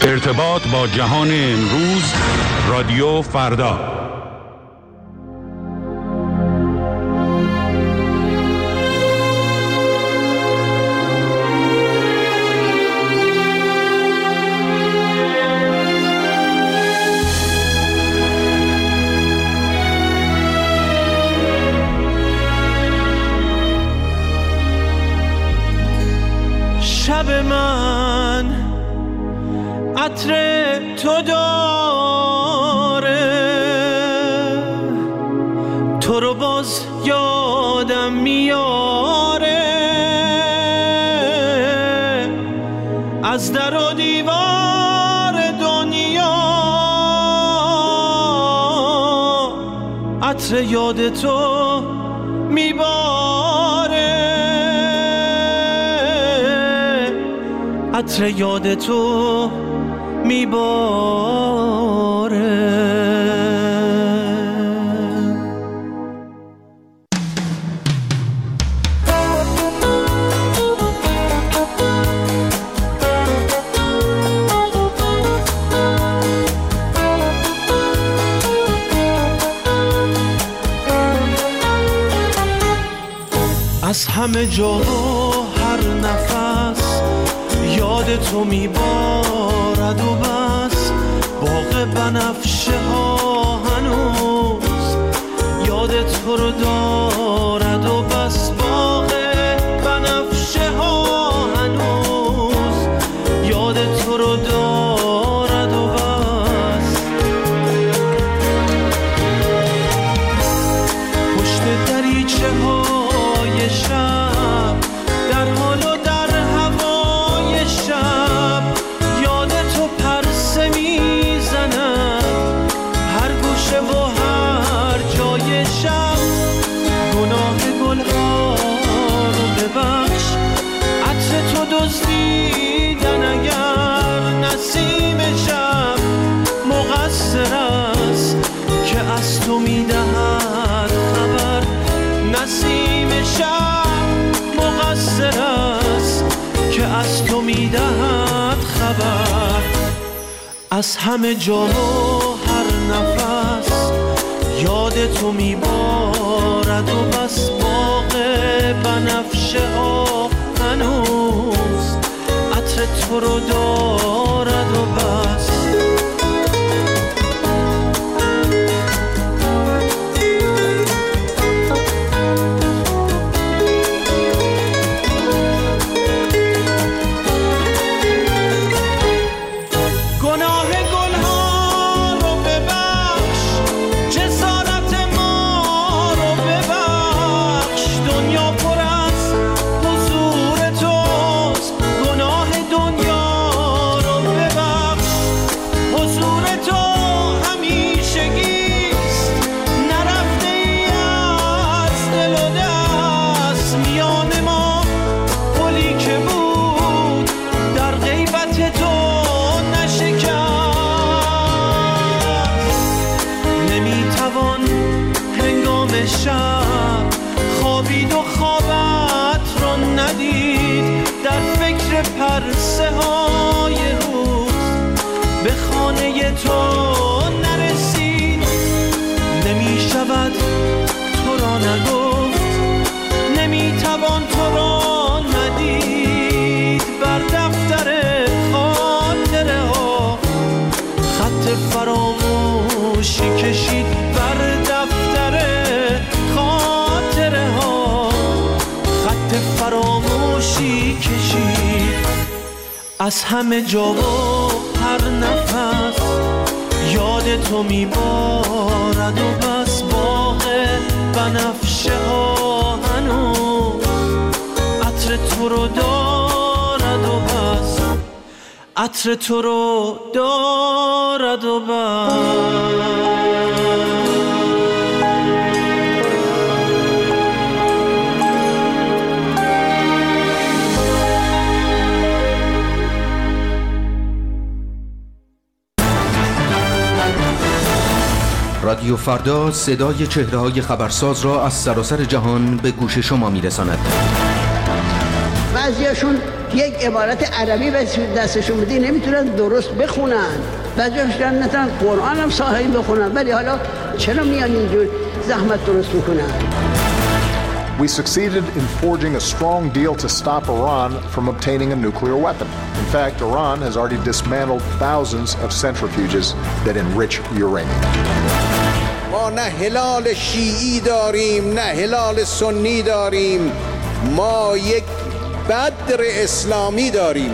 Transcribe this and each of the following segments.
ارتباط با جهان امروز، رادیو فردا. شب من عطر تو داره، تو رو باز یادم میاره، از در و دیوار دنیا عطر یاد تو میباره، عطر یاد تو میباره. از همه جا هر نفس یاد تو میبارد و بس، باغ بنفشه ها هنوز یاد تو رو دارد و بس، باغ بنفشه ها هنوز یاد تو رو دارد و بس. پشت دریچه های شب در حال و در هوای شب یاد تو پرسه میزند، هر گوشه و هر جای شب. گناه گلها رو ببخش، عطر تو دزدیدن اگر نسیم شب مقصر است که از تو میدهد خبر، نسیم شب مقصر است که از تو میدهد خبر. از همه جا و هر نفس یاد تو میبارد و بس، باغ بنفشه ها هنوز عطر تو رو دارد و بس. خوابید و خوابت رو ندید، در فکر پرسه های روز به خانه تو نرسید. نمی شود تو را نگفت، نمی توان تو را ندید، بر دفتر خاطره ها خط فراموشی کشید، بر دفتر خاطره ها خط فراموشی کشید. از همه جا و هر نفس یاد تو میبارد و بس، باغ بنفشه ها هنوز عطر تو رو دارد و بس، عطر تو رو دارد و بس. رادیو فردا صدای چهره‌های خبرساز را از سراسر جهان به گوش شما می‌رساند. بعضیاشون یک عبارت عربی به دستشون بدی نمیتونن درست بخونن، بعضیاشون نتونن قرآن هم صحیح بخونن، ولی حالا چرا میان اینجور زحمت درست میکنن؟ We succeeded in forging a strong deal to stop Iran from obtaining a nuclear weapon. In fact, Iran has already dismantled thousands of centrifuges that enrich uranium. ما نه هلال شیعی داریم نه هلال سنی داریم، ما یک بدر اسلامی داریم.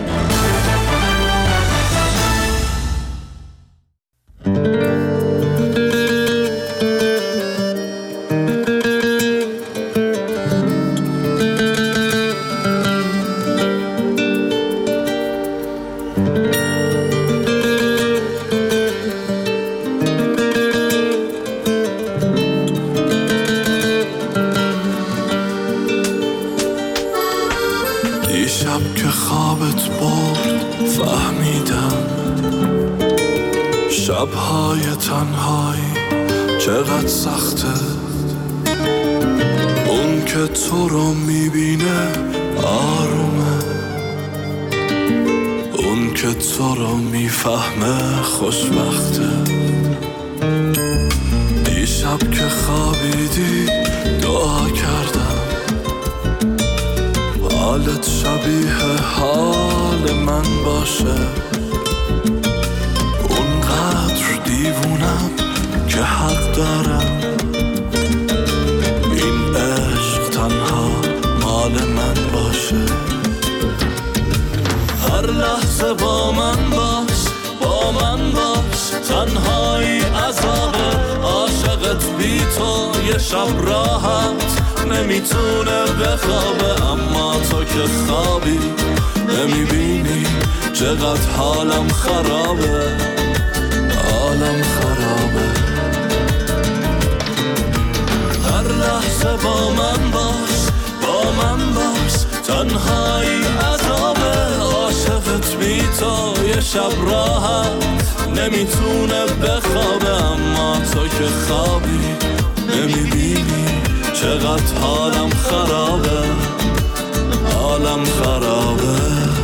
دیشب که خوابت برد فهمیدم شبهای تنهایی چقدر سخته. اون که تو رو میبینه آرومه، اون که تو رو میفهمه خوشبخته. دیشب که خوابیدی دعا کردم حالت شبیه حال من باشه. اونقدر دیوونم که حق دارم این عشق تنها مال من باشه. هر لحظه با من باش، با من باش، تنهایی عذابه. عاشقت بی تو یه شب راحت نمیتونه بخوابه، اما تو که خوابی نمیبینی چقدر حالم خرابه، حالم خرابه. هر لحظه با من باش، با من باش، تنهایی عذابه. عاشقت بی تو یه شب راحت نمیتونه بخوابه، اما تو که خوابی نمیبینی چقدر حالم خرابه، حالم خرابه.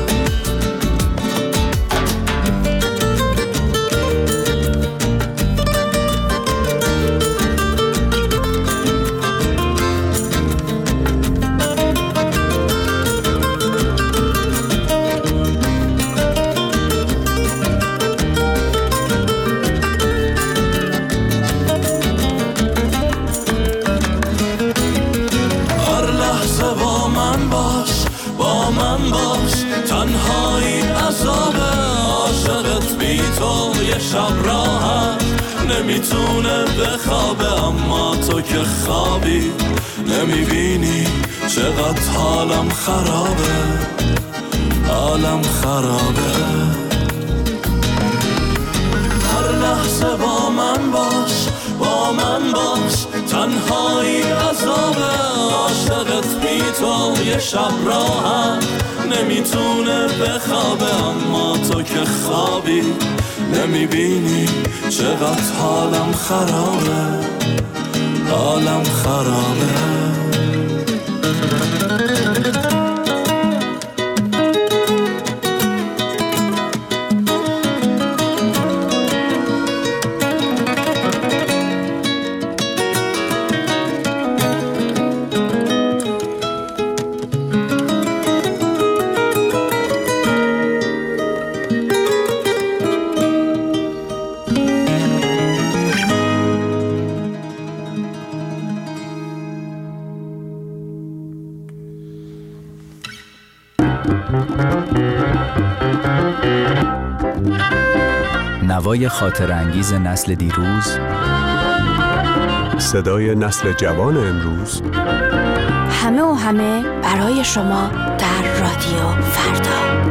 تنهایی عذابه. عاشقت بی تو یه شب راحت نمیتونه بخوابه، اما تو که خوابی نمیبینی چقدر حالم خرابه، حالم خرابه. هر لحظه با من باش، با من باش، تنهایی عذابه. عاشقت بی تو یه شب راحت نمیتونه بخوابه، اما تو که خوابی نمیبینی چقدر حالم خرابه، حالم خرابه. نوای خاطرانگیز نسل دیروز، صدای نسل جوان امروز، همه و همه برای شما در رادیو فردا.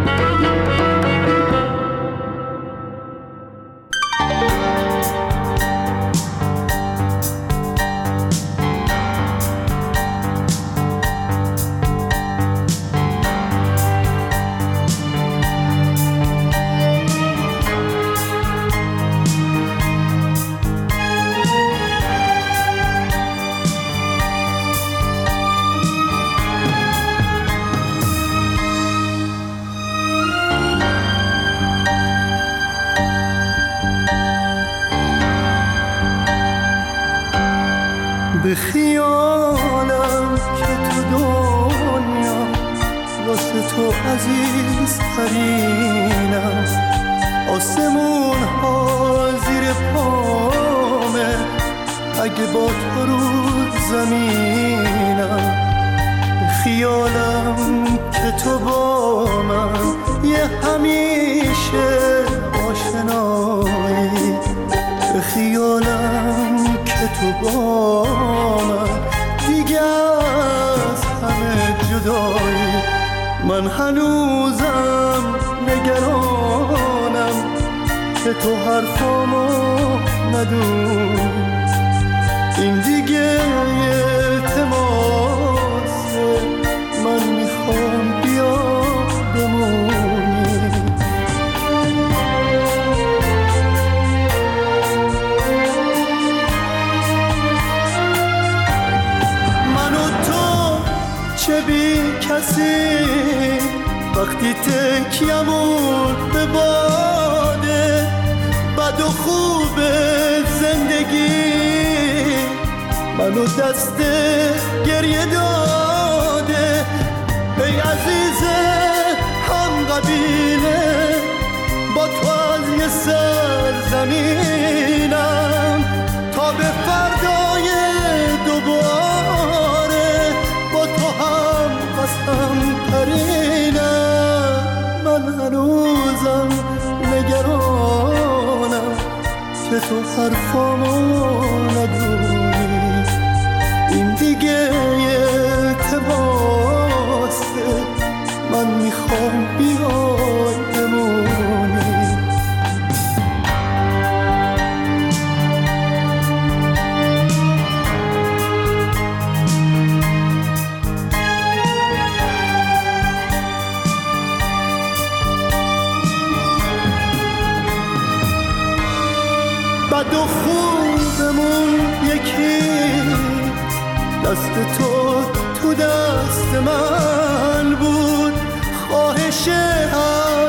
به خیالم که تو دنیا واسه تو عزیز ترینم، آسمون ها زیر پامه اگه با تو رو زمینم. به خیالم که تو با من یه همیشه آشنایی، به خیالم که تو با من دیگه از همه جدایی. من هنوزم نگرانم که تو حرفامو ندونی، این دیگه التماسه، من میخوام بیا بمونی. من و تو چه بی کسی وقتی تکیمون به باده، بد و خوب زندگی منو دست گریه داده. ای عزیز هم قبیله با تو از یه سرزمینم تا به فردای دوباره با تو هم قسم ترینم. من هنوزم نگرانم که تو حرفامو ندونی، این دیگه التماسه، من میخوام بیای بمونی. بد و خوبمون یکی، دست تو تو دست من بود، خواهش هر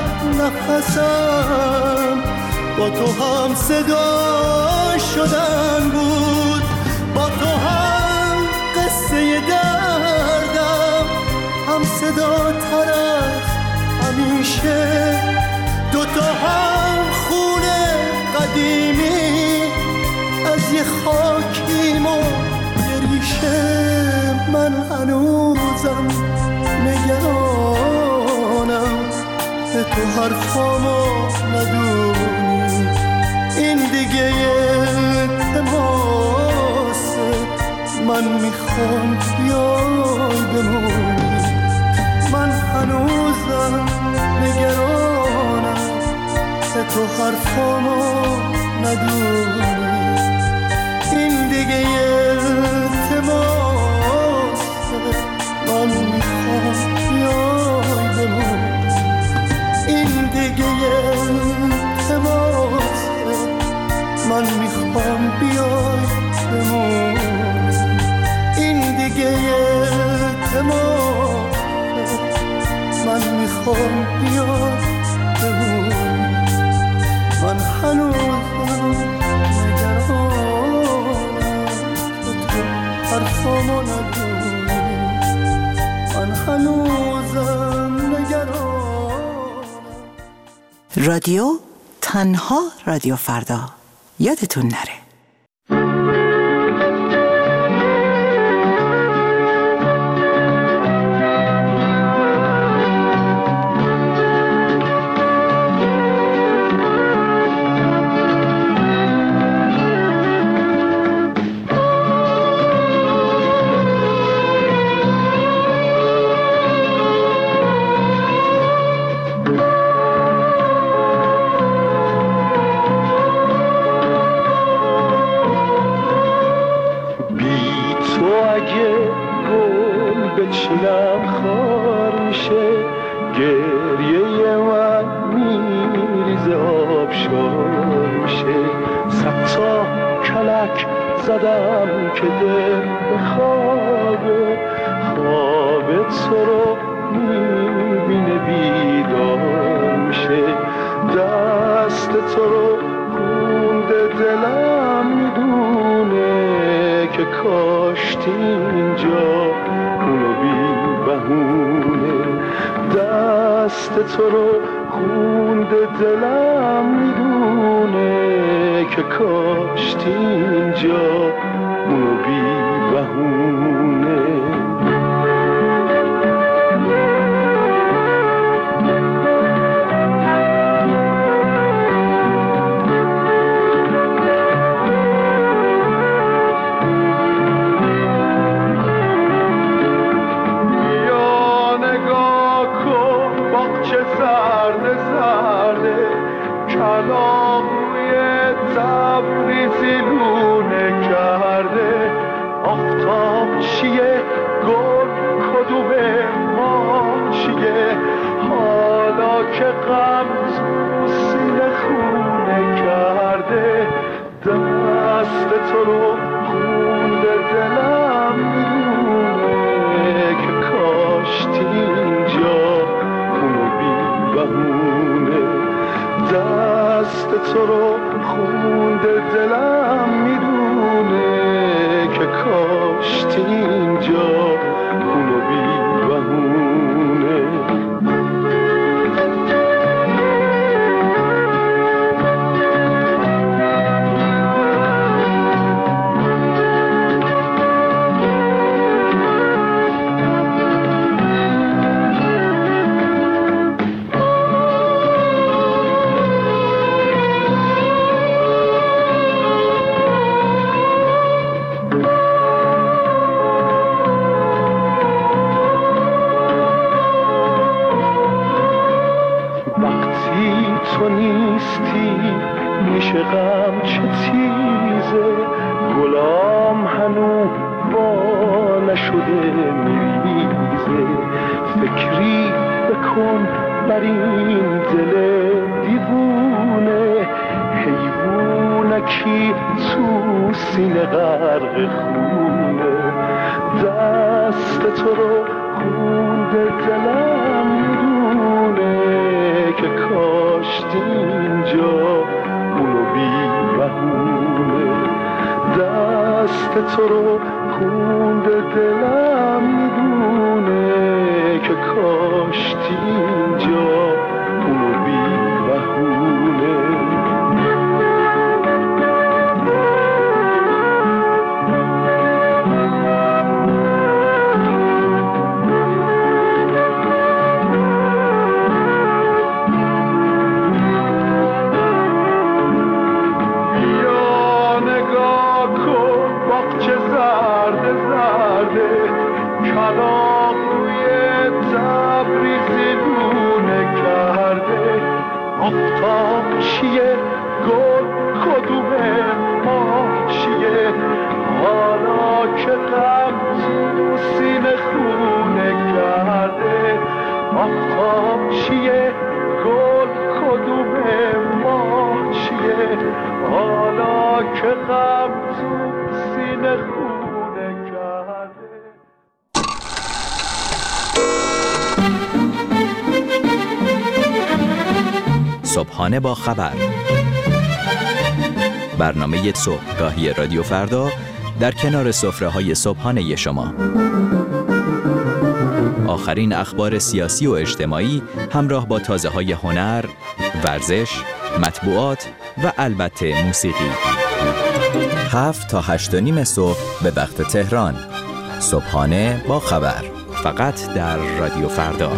نفسم با تو هم صدا شدن بود، با تو هم قصه دردم هم صدا تر از همیشه، دوتا هم خونه قدیمی از یه خاکیم و یه ریشه. من هنوزم نگرانم که تو حرفامو ندونی، این دیگه التماسه، من میخوام بیای بمونی. من هنوزم نگرانم که تو حرفامو ندونی، این دیگه التماسه، من میخوام بیای بمونی، این دیگه التماسه، من میخوام بیای بمونی، این دیگه التماسه، من میخوام بیای بمونی. من هنوزم نگرانم که تو حرفامو ندونی، من هنوزم نگرانم. رادیو تنها رادیو فردا، یادتون نره. بچینم خار میشه، گریه من میریزه آبشار میشه. صد تا کلک زدم که دل به خوابه، خواب تو رو میبینه بیدار میشه. دست تو رو خونده دلم میدونه که کاشتی اینجا اونو بی بهونه. دست تو رو خونده دلم میدونه که کاشتی اینجا اونو بی بهونه. تو رو خونده دلم میدونه که کاشتی اینجا اونو بی بهونه. تو نیستی میشه غم چه تیزه، گلام هنو با نشده میریزه. فکری بکن بر این دل دیوونه، حیوونکی تو سینه غرق خونه. دست تو رو خونده دلم میدونه که کاشتی اینجا اونو بی بهونه. دست تو رو خونده دلم میدونه که کاشتی اینجا اونو بی بهونه. آفتاب چیه گل کدومه ما چیه، حالا که غم تو سینه خونه کرده. آفتاب چیه گل کدومه ما چیه، حالا که غم تو سینه خونه کرده. صبحانه با خبر، برنامه صبحگاهی رادیو فردا در کنار سفره‌های صبحانه شما. آخرین اخبار سیاسی و اجتماعی همراه با تازه‌های هنر، ورزش، مطبوعات و البته موسیقی. 7 تا 8:30 صبح به وقت تهران. صبحانه با خبر، فقط در رادیو فردا.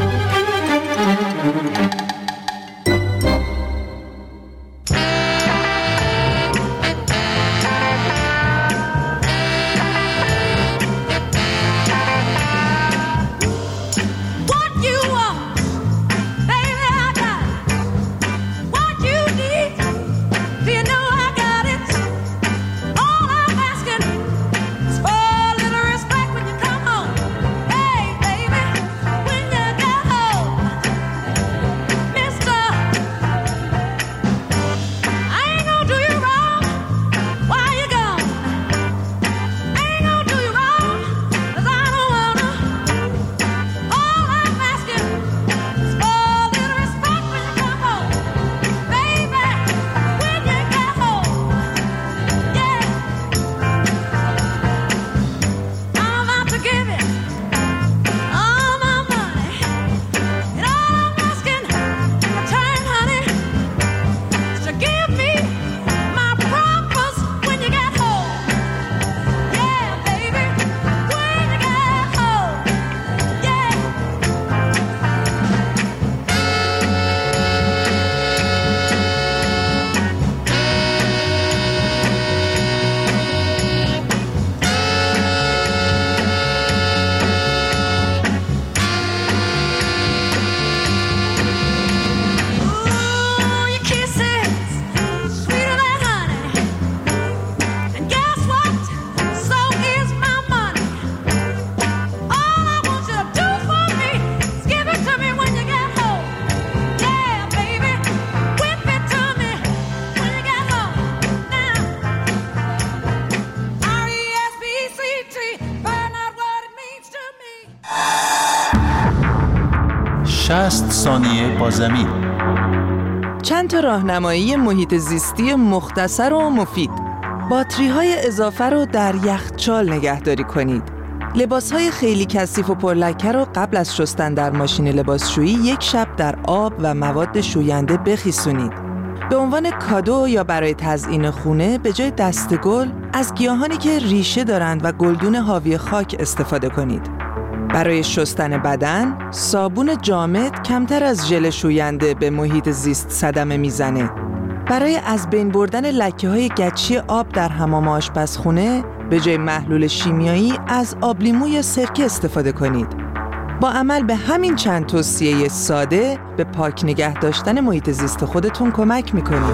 60 ثانیه با زمین. چند تا راهنمایی محیط زیستی مختصر و مفید. باتری‌های اضافه رو در یخچال نگهداری کنید. لباس‌های خیلی کثیف و پرلکه رو قبل از شستن در ماشین لباسشویی 1 شب در آب و مواد شوینده بخیسونید. به عنوان کادو یا برای تزیین خونه به جای دسته‌گل از گیاهانی که ریشه دارند و گلدون حاوی خاک استفاده کنید. برای شستن بدن، صابون جامد کمتر از ژل شوینده به محیط زیست صدمه میزنه. برای از بین بردن لکه‌های گچی آب در حمام آشپزخونه، به جای محلول شیمیایی از آب لیمو یا سرکه استفاده کنید. با عمل به همین چند توصیه ساده به پاک نگه داشتن محیط زیست خودتون کمک میکنید.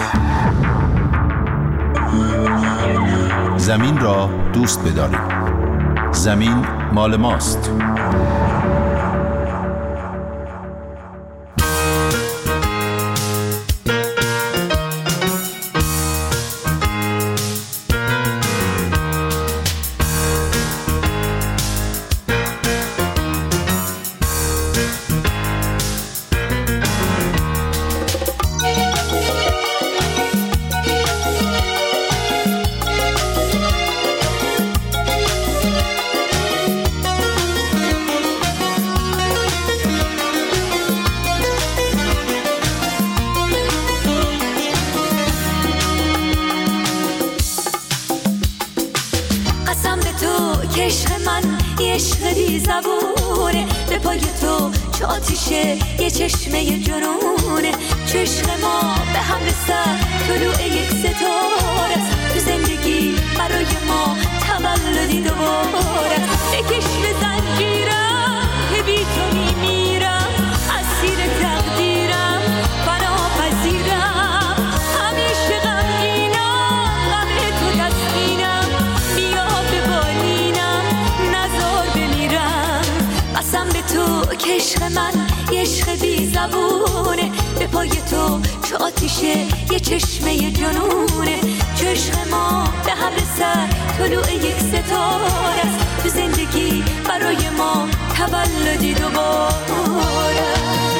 زمین را دوست بدارید. زمین مال ماست. به پای تو چه آتیشه یه چشمه جنونه، چشم ما به هم رسد طلوع یک ستاره است، تو زندگی برای ما تولدی دوباره، بکش به زنجیرم که بی تو میمیرم، اسیر تقدیرم فنا پذیرم، همیشه غمگینم غم تو تسکینم، بیا به بالینم نزار بمیرم، قسم به تو که عشق من یه عشق بی زبونه، به پای تو چه آتیشه یه چشمه جنونه، چشم ما به هم رسد طلوع یک ستاره است، تو زندگی برای ما تولدی دوباره.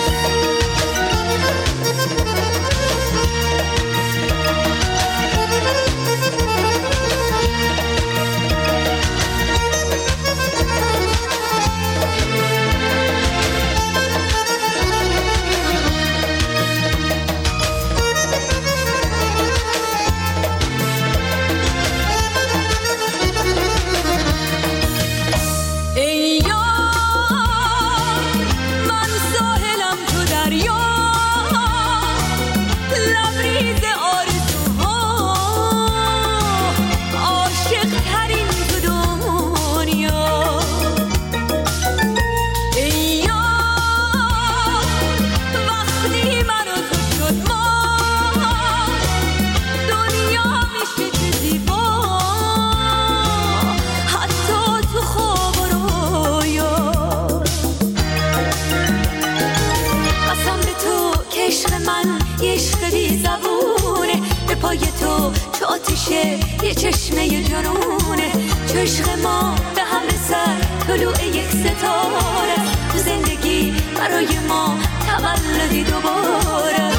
یه چشمه جنونه، چشم ما به هم رسد طلوع یک ستاره، تو زندگی برای ما تولدی دوباره.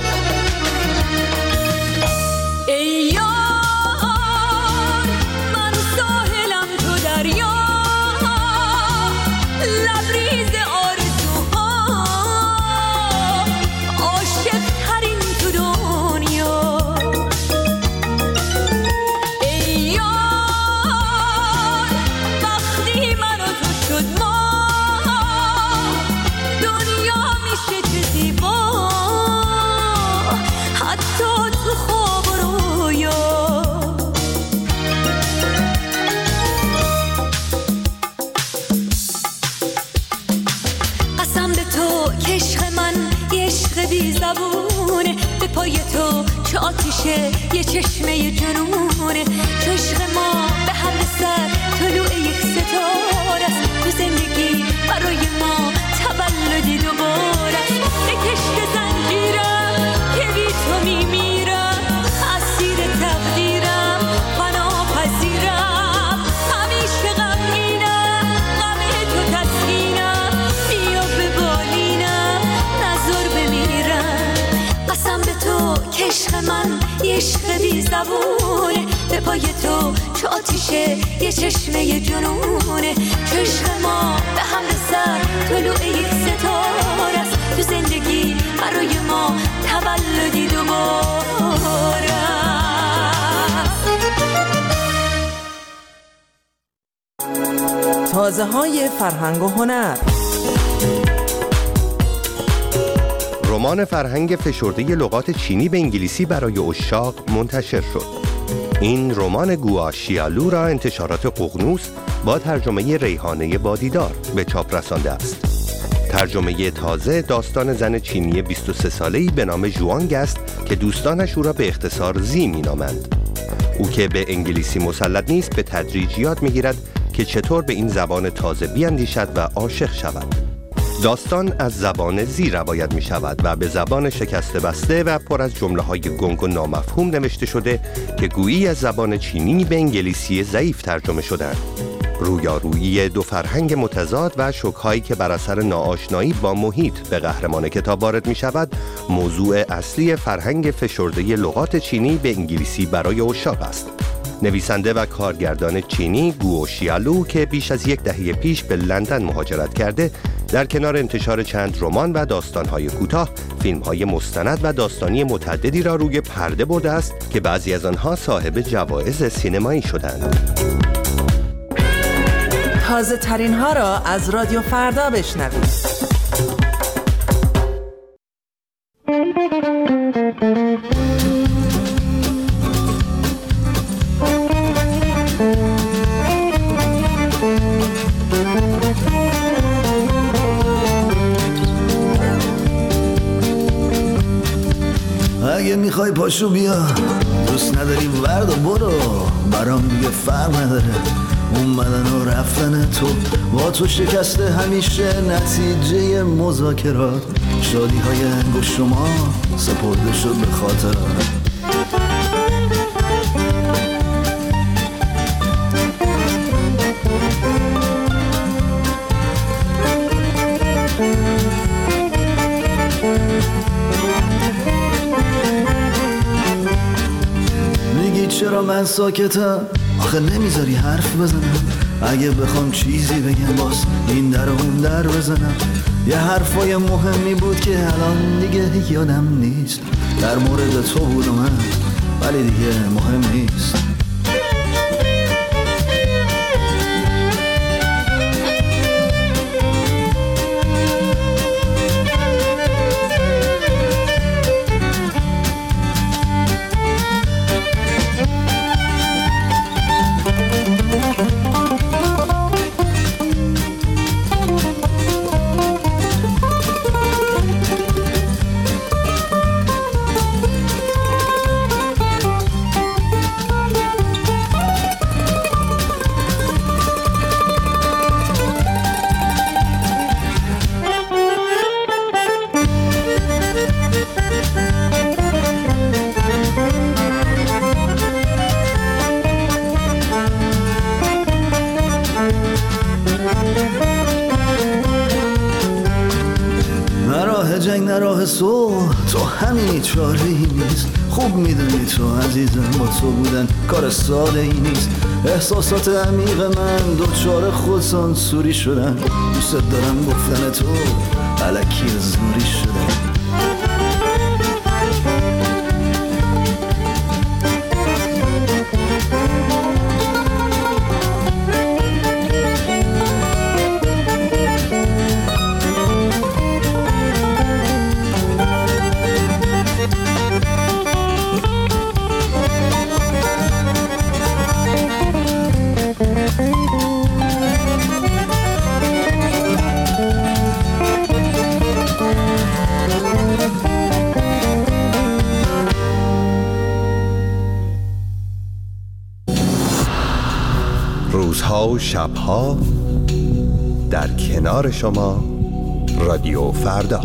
من آتیشه یه چشمه جنونه، عشق ما به هم رسد طلوع یک ستاره است. تو زندگی برای ما تولدی دوباره است. به کشت زنجیرم که بی تو میمیرم، اسیر تقدیرم فنا پذیرم. همیشه غمگینم، غم تو تسکینم، بیا ببالینم نزار بمیرم. قسم به تو که عشق من یه عشق بی زبونه، به پای تو چه آتیشه یه چشمه جنونه. عشق ما به هم رسد طلوع یک ستاره است. تو زندگی برای ما تولدی دوباره است. تازه های فرهنگ و هنر. رمان فرهنگ فشرده لغات چینی به انگلیسی برای عشاق منتشر شد. این رمان گوا شیالو را انتشارات ققنوس با ترجمه ریحانه بادیدار به چاپ رسانده است. ترجمه تازه داستان زن چینی 23 ساله‌ای به نام ژوانگ است که دوستانش او را به اختصار زی می‌نامند. او که به انگلیسی مسلط نیست به تدریج یاد می‌گیرد که چطور به این زبان تازه بیاندیشد و عاشق شود. داستان از زبان زی روایت می شود و به زبان شکسته بسته و پر از جمله‌های گنگ و نامفهوم نوشته شده که گویی از زبان چینی به انگلیسی ضعیف ترجمه شدند. رویارویی دو فرهنگ متضاد و شوک‌هایی که بر اثر ناآشنایی با محیط به قهرمان کتاب وارد می شود، موضوع اصلی فرهنگ فشرده لغات چینی به انگلیسی برای عشاق است. نویسنده و کارگردان چینی گوا شیالو که بیش از یک دهه پیش به لندن مهاجرت کرده، در کنار انتشار چند رمان و داستان‌های کوتاه، فیلم‌های مستند و داستانی متعددی را روی پرده برده است که بعضی از آنها صاحب جوایز سینمایی شدند. تازه ترین ها را از رادیو فردا بشنوید. اگه میخوای پاشو بیا، دوست نداری ورد و برو، برام دیگه فرق نداره اومدن و رفتن تو. با تو شکسته همیشه نتیجه مذاکرات، شادی های انگشت شما سپرده شد به خاطرات. چرا من ساکتم؟ آخه نمیذاری حرف بزنم. اگه بخوام چیزی بگم باز این در و اون در بزنم. یه حرفای مهمی بود که الان دیگه یادم نیست. در مورد تو بود و من، ولی دیگه مهم نیست. جنگ نه راه صلح، تو همین چاره ای نیست. خوب میدونی تو عزیزم با تو بودن کار ساده ای نیست. احساسات عمیق من دوچار خودسانسوری شدن. دوست دارم گفتن تو الکی زوری شدن. روزها و شبها در کنار شما رادیو فردا.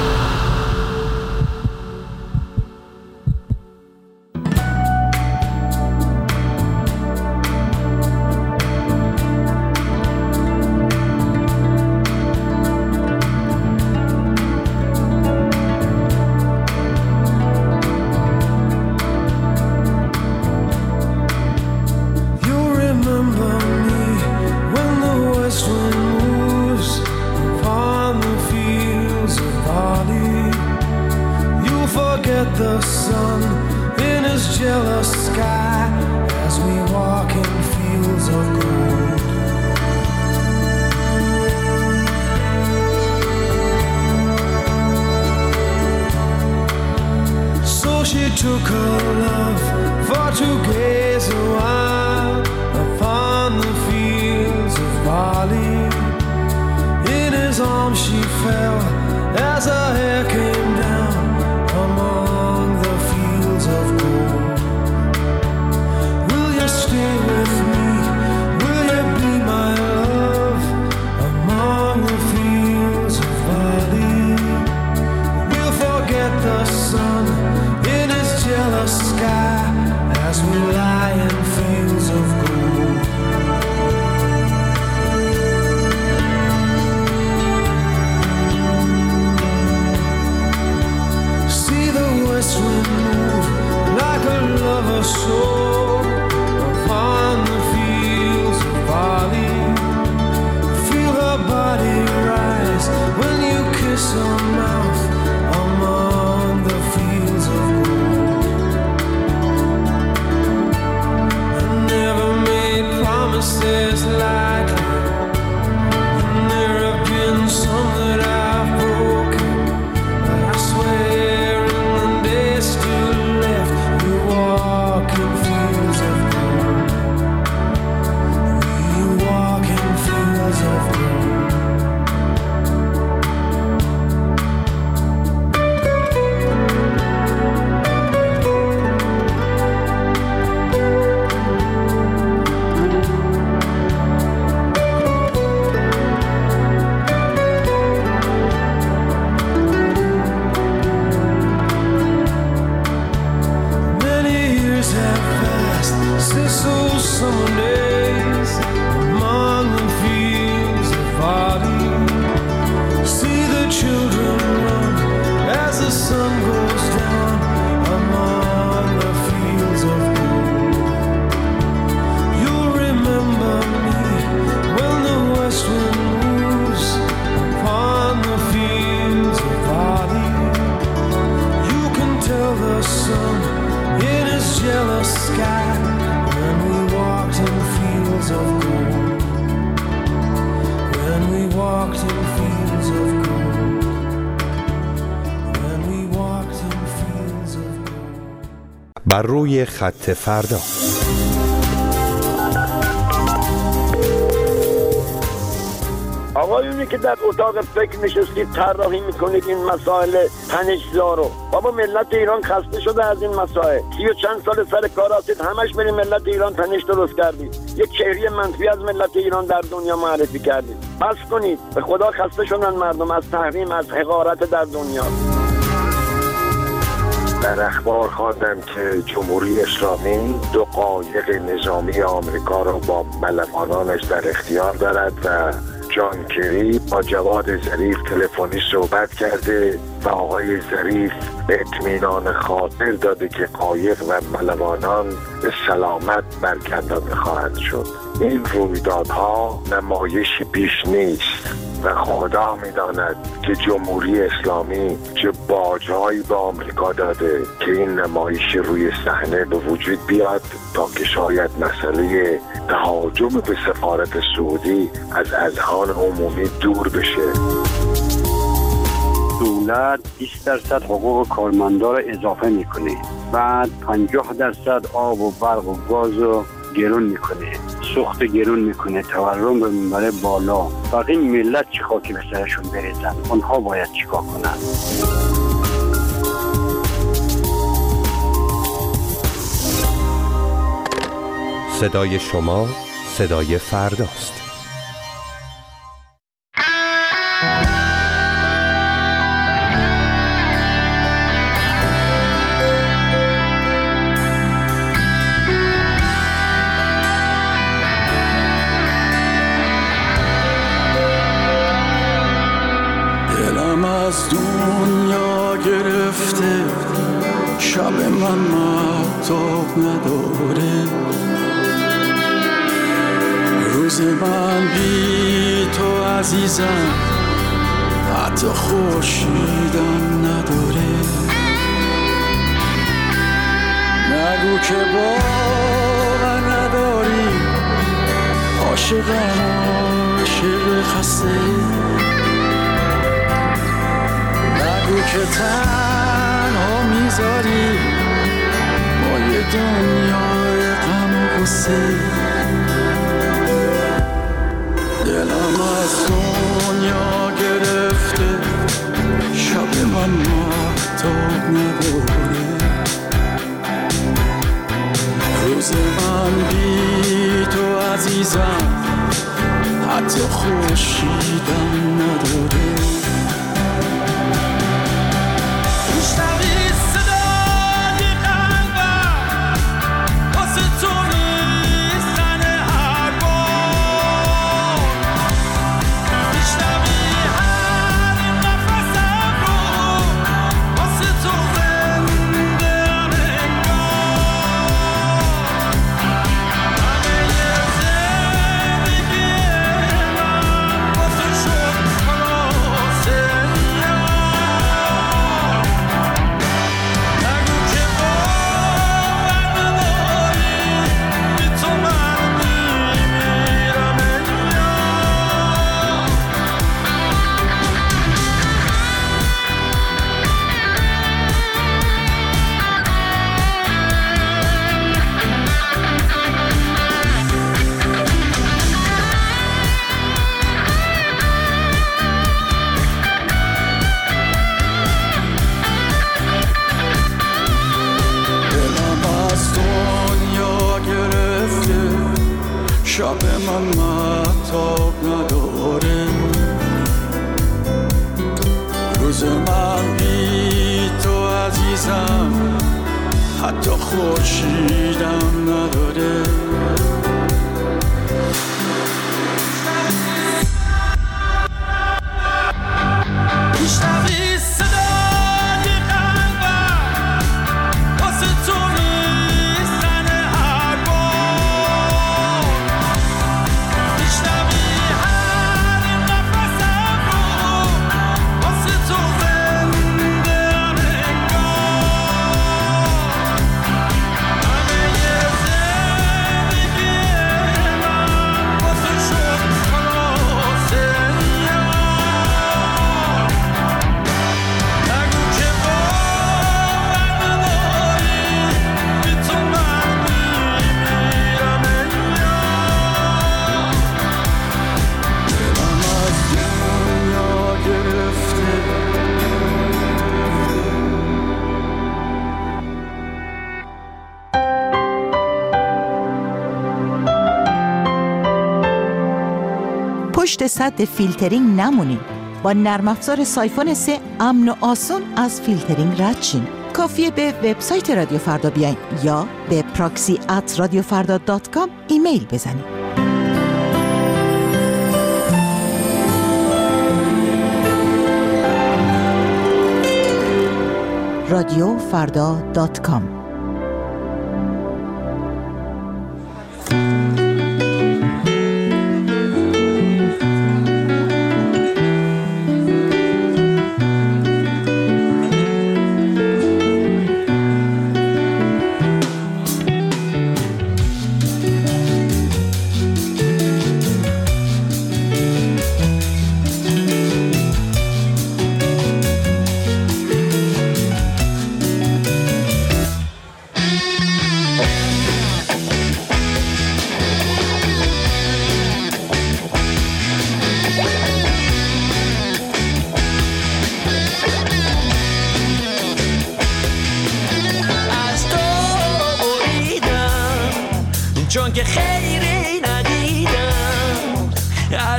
The sun in his jealous sky as we walk in fields of gold. So she took her love for to gaze a while upon the fields of barley. In his arms she fell as her hair came down among the fields of gold. Will you stay with me? Will you be my love among the fields of barley? We'll forget the sun in his jealous sky as we lie in fields of gold. West wind move like a lover's soul upon the fields of barley. Feel her body rise when you kiss her mouth among the fields of gold. I never made promises lightly, and there have been some that I've broken, but I swear still left you walk in fields of gold. We walk in fields of gold. Since those summer days among the fields of barley, see the children run as the sun goes down among the fields of gold. You'll remember me when the west wind moves upon the fields of barley. You can tell the sun in his jealous sky when we walked in fields of gold. When we walked in fields of gold. When we walked in fields of gold. بر روی خط فردا. آقایونی که در اتاق فکر نشستید طراحی میکنید این مسائل تنش‌زا رو، بابا ملت ایران خسته شده از این مسائل. 30 و چند سال سر کار هستید، همش برید ملت ایران تنش درست کردید، یک چهره منفی از ملت ایران در دنیا معرفی کردید. بس کنید، به خدا خسته شدن مردم از تحریم، از حقارت در دنیا. در اخبار خواندم که جمهوری اسلامی 2 قایق نظامی آمریکا را با ملوانانش در اختیار دارد و جان کری با جواد ظریف تلفنی صحبت کرده و آقای ظریف اطمینان خاطر داده که قایق و ملوانان به سلامت برگردانده خواهند شد. این رویدادها نمایشی بیش نیست و خدا می‌داند که جمهوری اسلامی چه باج‌هایی به آمریکا داده که این نمایش روی صحنه به وجود بیاد تا که شاید مسئله تهاجم به سفارت سعودی از اذهان عمومی دور بشه. دولت 20% حقوق کارمندا را اضافه میکنه، بعد 50% آب و برق و گاز رو گرون میکنه، سوخت گرون میکنه، تورم رو میبره بالا. باقی ملت چه خاکی به سرشون بریزن؟ اونها باید چیکار کنن؟ صدای شما، صدای فرداست. دلم از دنیا گرفته، شب من مهتاب نداره، روز من بی تو عزیزم حتی خورشیدم نداره. نگو که باور نداری، عاشقم عاشق خسته، نگو که تنها میذاری با یه دنیای غم و غصه. دلم از دنیا گرفته، شب من مهتاب نداره، روز من بی تو عزیزم حتی خورشیدم نداره. شب من مهتاب نداره، روز من بی تو عزیزم حتی خورشیدم نداره. پشت سد فیلترینگ نمونید. با نرم افزار سایفون 3 امن و آسون از فیلترینگ رد شین. کافیه به وبسایت رادیو فردا بیاین یا به proxy@radiofarda.com ایمیل بزنید. radiofarda.com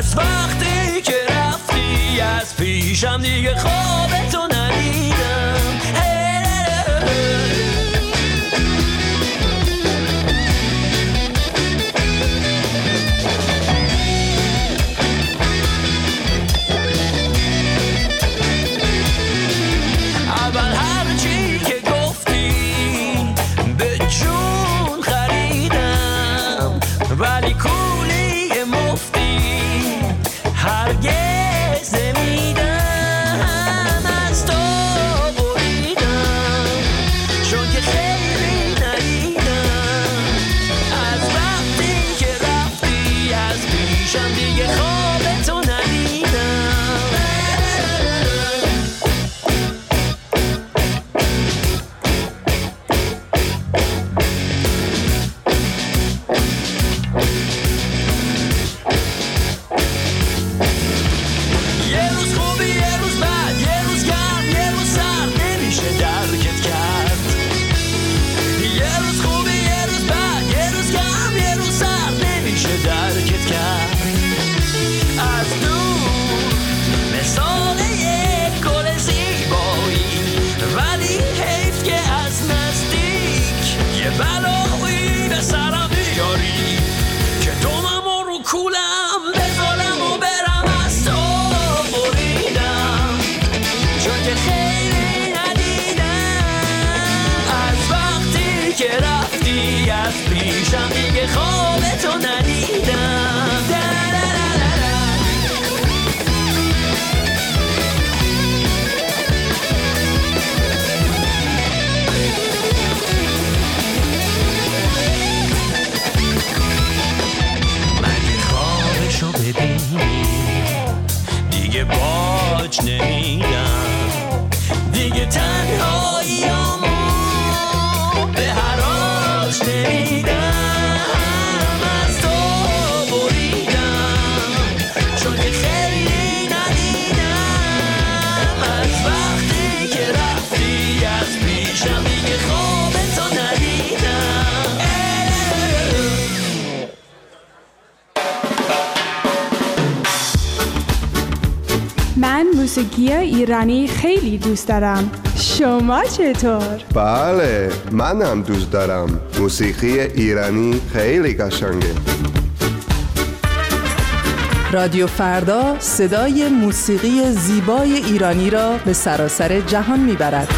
از وقتی که رفتی از پیشم دیگه خوابتو ندیدم. اول هرچی که گفتی به جون خریدم، ولی کولی مفتی هرگز نمیدم. از تو بریدم چون که خیلی ندیدم. از وقتی که رفتی از پیشم دیگه خوابتو ندیدم. بلایی به سرم بیاری که دومم رو کولم بذارم و برم. از تو بریدم چون که خیلی ندیدم. از وقتی که رفتی از پیشم دیگه خوابتو ندیدم. دیگه باج نمیدم، دیگه تنهاییامو به حراج نمیدم. از تو بریدم چون که خیلی ندیدم. از وقتی که رفتی از پیشم دیگه خوابتو ندیدم. من موسیقی ایرانی خیلی دوست دارم. شما چطور؟ بله، منم دوست دارم. موسیقی ایرانی خیلی قشنگه. رادیو فردا صدای موسیقی زیبای ایرانی را به سراسر جهان میبرد.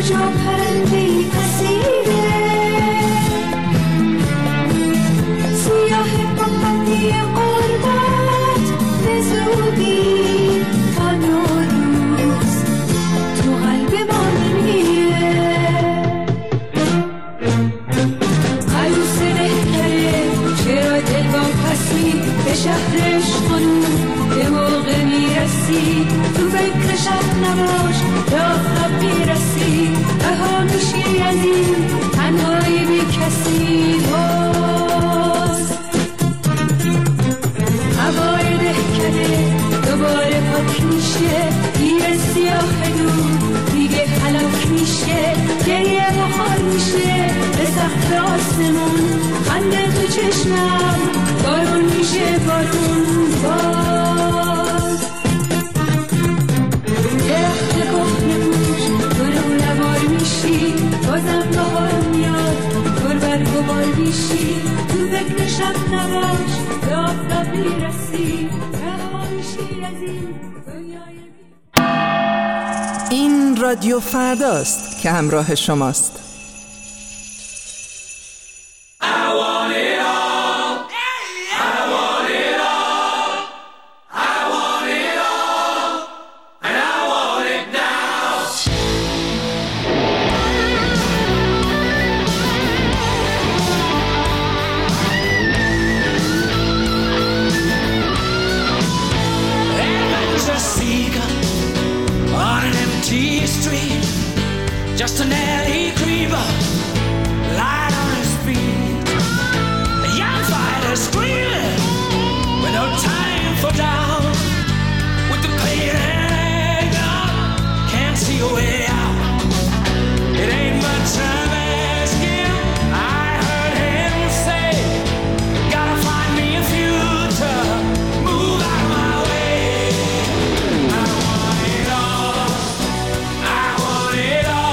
کجا پرنده‌ای پسیره سیاه قبطی قربت به زودی تا نوروز تو قلب ما میمیره عروس رهتره چرا دل با پسی به شهرش خانوم به موقع میرسی تو فکر شب نباش به آفتاب میرسی رها میشی از این تنهایی بی کسی باز هوای دهکده دوباره پاک میشه دیر سیاه دور دیگه هلاک میشه گریه بخار میشه به سقف آسمون خنده تو چشمم بارون میشه بارون باز درخت کهنه پوش تو رو نوار میشی بازم بهار میاد پر برگ و بار میشی تو فکر شب نباش به آفتاب میرسی رها میشی از این دنیای این رادیو فرداست که همراه شماست. Just an alley creeper, light on his feet. A young fighter screaming with no time for doubt. With the pain hanging up, can't see a way out. It ain't much I'm asking. I heard him say, gotta find me a future, move out of my way. I want it all, I want it all.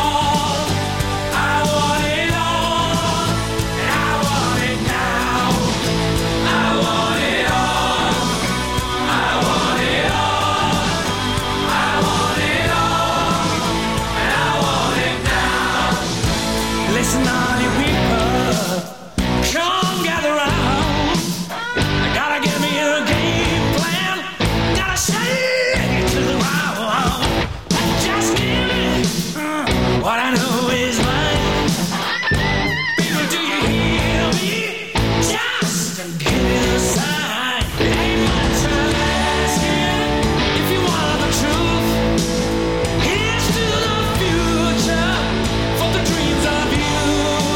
For the dreams of you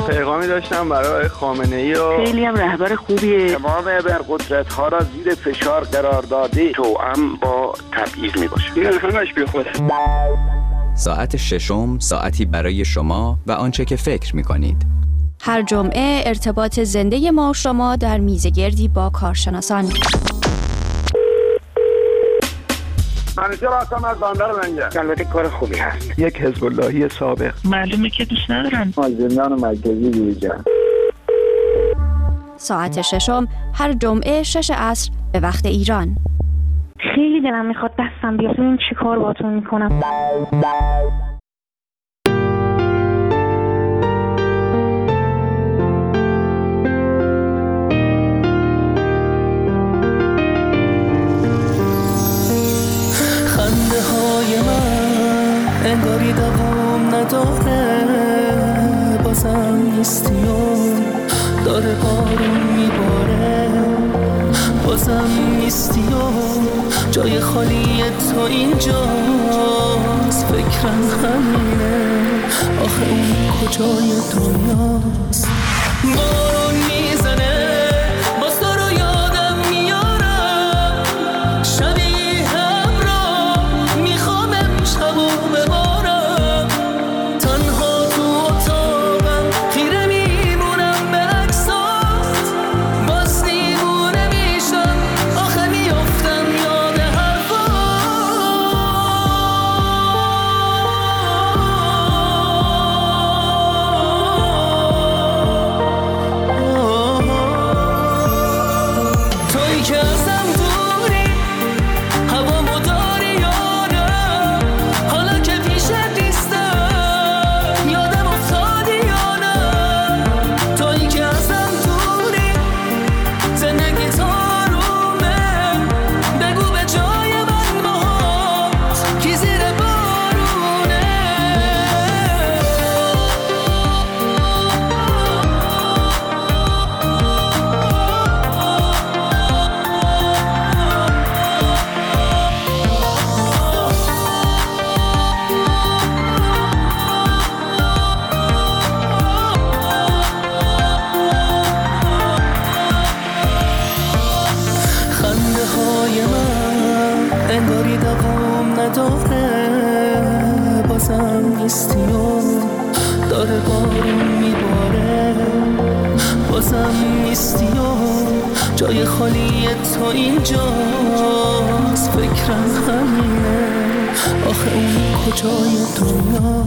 پیغامی داشتم برای خامنه‌ای و خیلی هم رهبر خوبیه. تمام ابرقدرت‌ها را زیر فشار قرار داده، توأم با تبعیض میباشه. این همش بیخوده. ساعت ششم ساعتی برای شما و آنچه که فکر می‌کنید. هر جمعه ارتباط زنده ما و شما در میزگردی با کارشناسان. منیجر هستم از بندر لنگر. البته کار خوبی هست. یک حزب اللهی سابق. معلومه که دوست ندارن. از زندان مرکزی بیرون. ساعت ششم هر جمعه 6 عصر به وقت ایران. خیلی دلم میخواد دستم بیاد. این چی کار باهاتون میکنم؟ خنده های من انگاری دوام نداره، بازم نیستی و داره بارون میباره، بازم نیستی و جای خالی تو اینجاست، فکرم همینه آخه اون کجای دنیاست. بارون میزنه باز تو رو یادم میارم، شبیه هم را میخوام امشب و ببارم، تنها تو اتاقم خیره میمونم به عکسات، باز دیوونه میشم آخه میافتم یاد حرفات. تویی که ازم دوری هوامو داری یادم، حالا که پیشت نیستم یادم افتادی یا نه. تویی که ازم دوری زندگی تارومه، بگو به جای من باهات کی زیر بارونه. خنده های من انگاری دوام نداره، بازم نیستی و داره بارون میباره، بازم نیستی و جای خالی تو اینجاست، فکرم همینه آخه اون کجای دنیا.